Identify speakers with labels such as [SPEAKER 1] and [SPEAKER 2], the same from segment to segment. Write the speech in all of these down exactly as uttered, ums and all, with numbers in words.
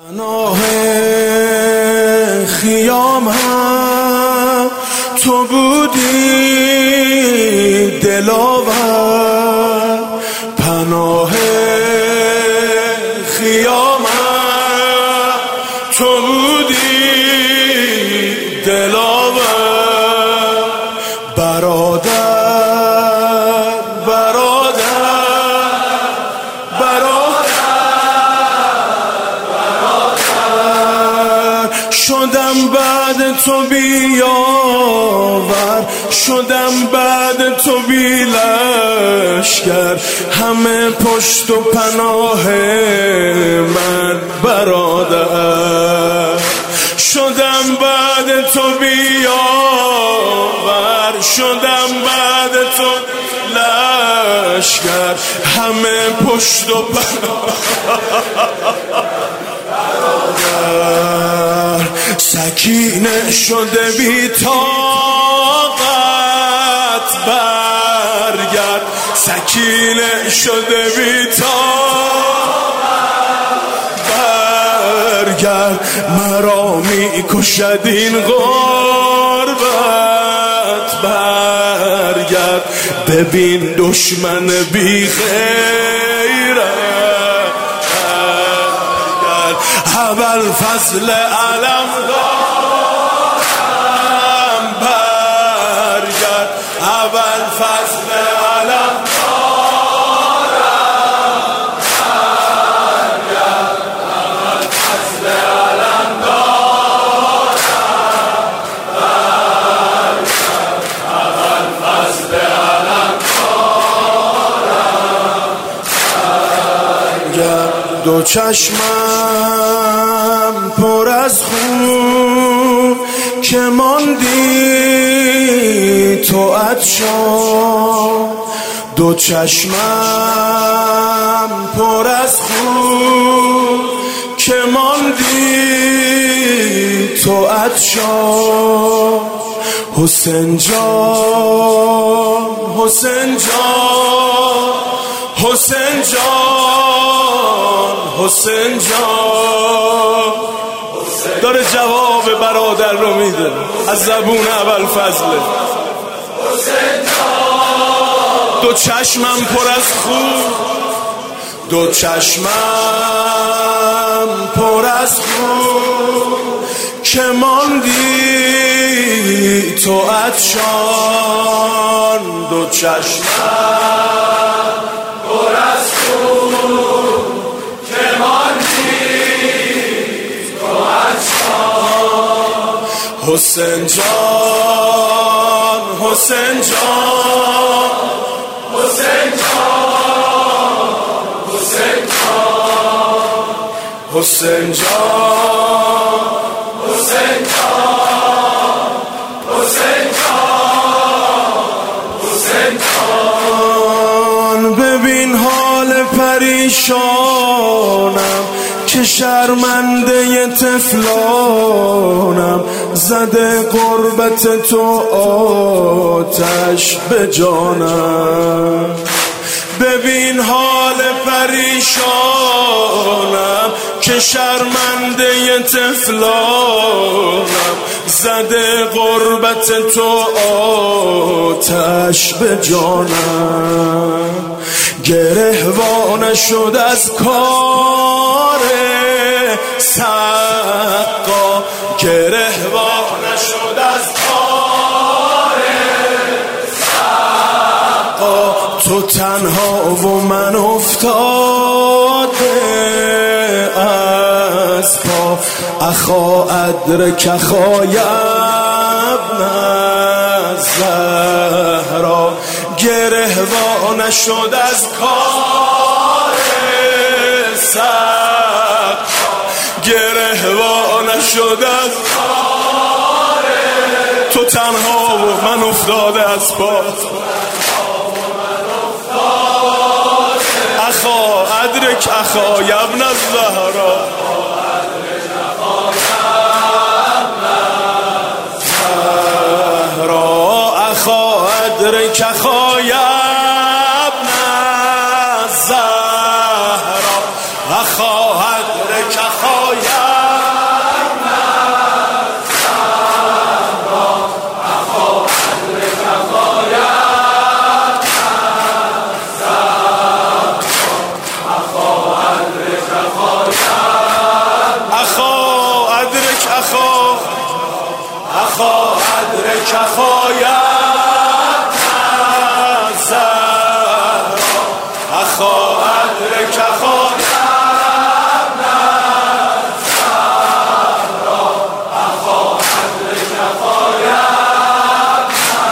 [SPEAKER 1] پناه خیام هم تو بودی دلاور، پناه خیام هم تو بودی دلاور، برادر شدم بعد تو بیاور، شدم بعد تو بی لشکر، همه پشت و پناه من برادر. شدم بعد تو بیاور، شدم بعد تو لشکر، همه پشت و پناه برادر. سکینه شده بی طاقت برگرد، سکینه شده بی طاقت برگرد، مرا می کشد این غربت برگرد. ببین دشمن بی غیرت برگرد، ابوالفضل علم دارم برگرد، ابوالفضل علم دارم برگرد، ابوالفضل علم دارم برگرد، ابوالفضل علم دارم برگرد. دو چشمم پر از خون که ماندی تو عطشان، دو چشمم پر از خون که ماندی تو عطشان. حسین جان، حسین جان، حسین جان، حسین جان، داره جواب برادر رو میده از زبون ابوالفضل. حسین جان، دو چشمم پر از خون، دو چشمم پر از خون که ماندی تو عطشان، دو چشمم پر از خون که ماندی تو عطشان. حسین جان، حسین جان، حسین جان، حسین جان، حسین جان، حسین جان، حسین جان، حسین جان. ببین حال پریشانم که شرمنده طفلانم، زده غربت تو آتش به جانم. ببین حال پریشانم که شرمنده طفلانم، زده غربت تو آتش به جانم. گرهوانه شد از کار سقا، گرهوانه شد از کار سقا. تو تنها و من افتاده از پا، اخا ادرک اخای ابن الزهرا. گرهوانه شد از کار سقا، گرهوانه شد از کار، تو تنها و من افتاده از پا. اخا ادرک اخای ابن الزهرا، اخا ادرک اخای ابن الزهرا، اخا ادرک اخای اخا ادرک اخایت زهرا اخا ادرک اخایت زهرا اخا ادرک اخایت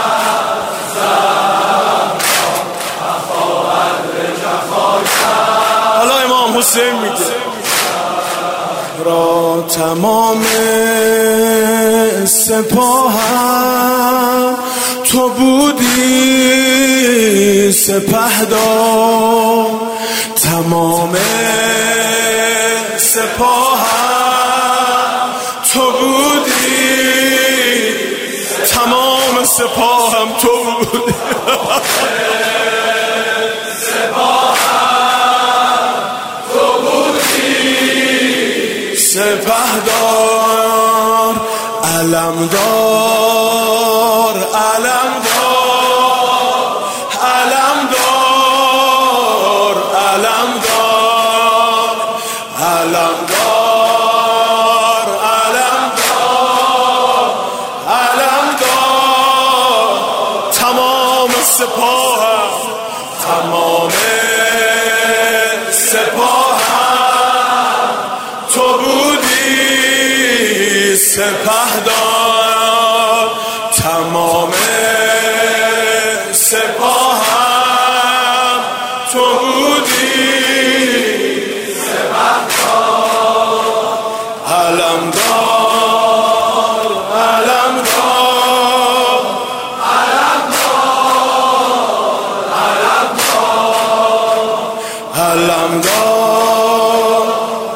[SPEAKER 1] زهرا اخا ادرک اخایت. حالا امام حسین میگه را تمام سپاهم تو بودی سپهدار، تمام سپاهم تو بودی، تمام سپاهم تو بودی سپهدار، علمدار علمدار علمدار علمدار علمدار علمدار علمدار، تمام سپاهم تمام سپاهم تو بودی سپهدار، تمام سپاهم تو بودی سپهدار، علمدار علمدار علمدار علمدار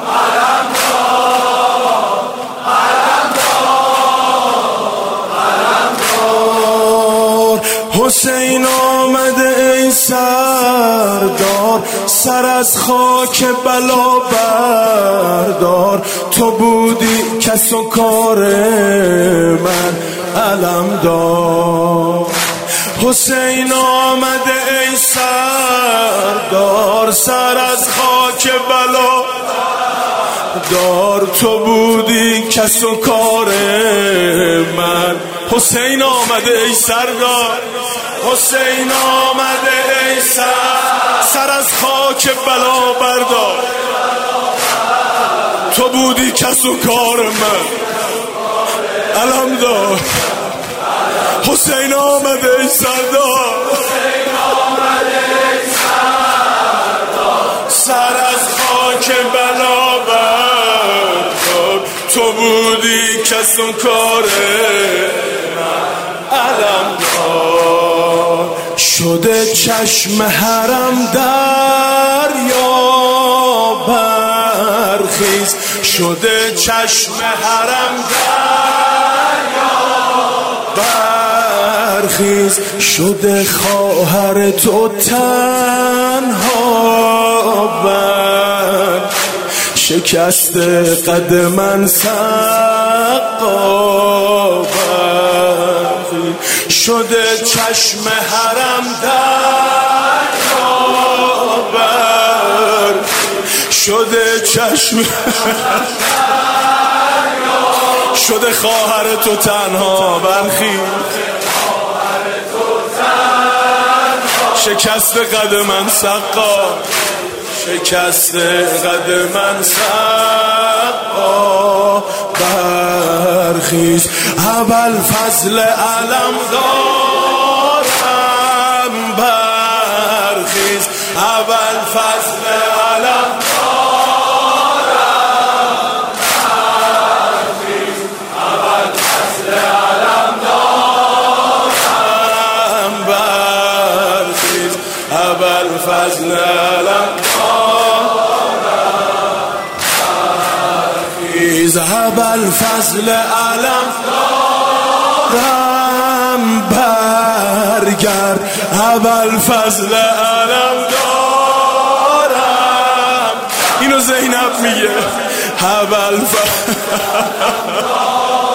[SPEAKER 1] حسین آمده ای سردار، سر از خاک بلا بردار، تو بودی کس و کار من علمدار. حسین آمده ای سردار، سر از خاک بلا دار، تو بودی کس و کار من. حسین آمده ای سردار، حسین آمده ای سر سر از خاک بلا بردار، تو بودی کس و کار من علمدار. حسین آمده ای سردار، سر از خاک بلا بردار، تو بودی کس و کار علمدار. شده چشم حرم دریا برخیز، شده چشم حرم دریا برخیز، شده خواهر تو تنها بر شکست قد من سقا برخیز، شده چشم حرم دریا بر شده چشم شده خواهر تو تنها برخیز، شکست قد من سقا شکست قد من سقا برخیز. ابوالفضل علم دارم برخیز، ابوالفضل علم دارم برخیز، ابوالفضل علم دارم برخیز، ابوالفضل علم ذهب الفضل علم دارم برگرد، ابوالفضل علم دارم. اینو زینب میگه ابوالفضل